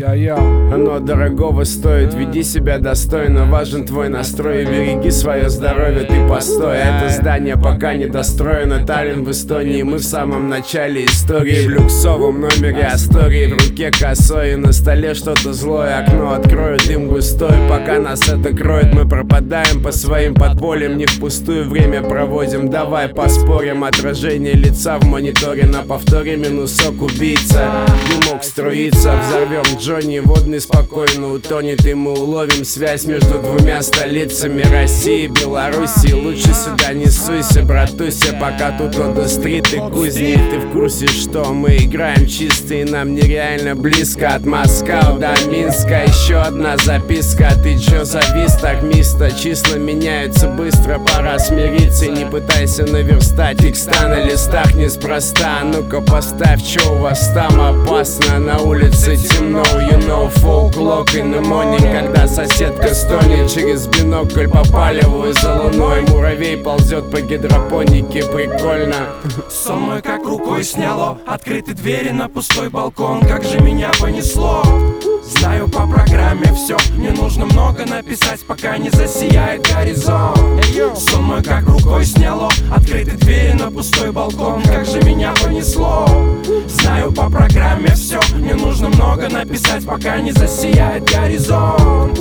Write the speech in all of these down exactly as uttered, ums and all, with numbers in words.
Оно дорогого стоит, веди себя достойно. Важен твой настрой, береги свое здоровье, ты постой. Это здание пока не достроено, Таллин в Эстонии. Мы в самом начале истории. В люксовом номере Астории, в руке косой и на столе что-то злое. Окно открою, дым густой, пока нас это кроет. Мы пропадаем по своим подпольям, не впустую время проводим. Давай поспорим, отражение лица в мониторе. На повторе минусок убийца, дымок струится. Взорвем Джонни, водный спокойно утонет, и мы уловим связь между двумя столицами России и Белоруссии. Лучше сюда не суйся, братуся, пока тут Одо-стрит и кузни. Ты в курсе, что мы играем чисто и нам нереально близко. От Москвы до Минска еще одна записка. Ты чё завис так, мисто? Числа меняются быстро, пора смириться. Не пытайся наверстать текста на листах неспроста. Ну-ка поставь, чё у вас там опасно? На улице темно, you know, folk clock in the morning. Когда соседка стонет, через бинокль попаливаю за луной. Муравей ползет по гидропонике, прикольно. Сон мой как рукой сняло, открыты двери на пустой балкон. Как же меня понесло, знаю по программе все. Мне нужно много написать, пока не засияет горизонт. Сон мой как рукой сняло, открыты двери на пустой балкон. Как же меня понесло, знаю по программе все. Мне нужно много написать, пока не засияет горизонт.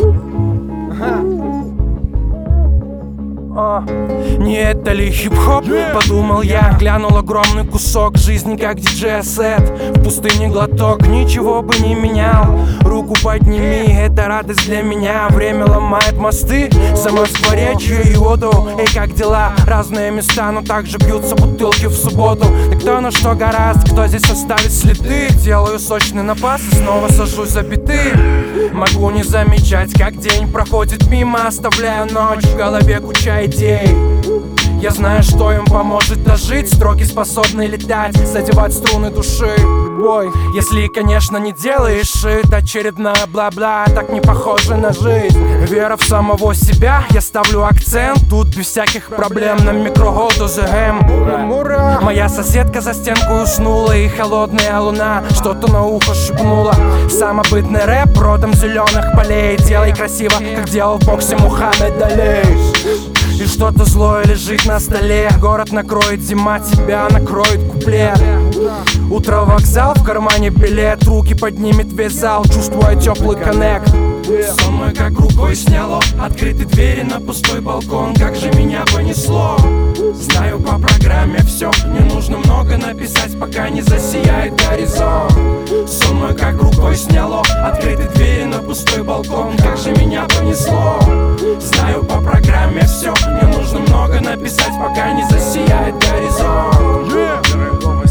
А, не это ли хип-хоп? Подумал я, глянул огромный кусок жизни, как диджей-сет. В пустыне глоток, ничего бы не менял. Руку подними, это радость для меня. Время ломает мосты, за Москворечье и Оду. Эй, как дела? Разные места, но также бьются бутылки в субботу. Да кто на что гораст, кто здесь оставит следы? Делаю сочный напас и снова сажусь за биты. Могу не замечать, как день проходит мимо, оставляя ночь в голове куча идей. Я знаю, что им поможет дожить. Строки способны летать, задевать струны души. Ой, если, конечно, не делаешь это очередная бла-бла, так не похоже на жизнь. Вера в самого себя, я ставлю акцент. Тут без всяких проблем на микроголду зе эм. Моя соседка за стенкой уснула, и холодная луна что-то на ухо шепнула. Самобытный рэп родом зеленых полей. Делай красиво, как делал в боксе Мухаммед Али. И что-то злое лежит на столе. Город накроет зима, тебя накроет куплет. Утро вокзал, в кармане билет. Руки поднимет весь зал, чувствуя теплый коннект. Сон мой как рукой сняло, открыты двери на пустой балкон. Как же меня понесло, знаю по программе все. Мне нужно много написать, пока не засияет горизонт. Сон мой как рукой сняло, открыты двери на пустой балкон. Как же меня понесло, знаю по программе все. Мне нужно много написать, пока не засияет горизонт.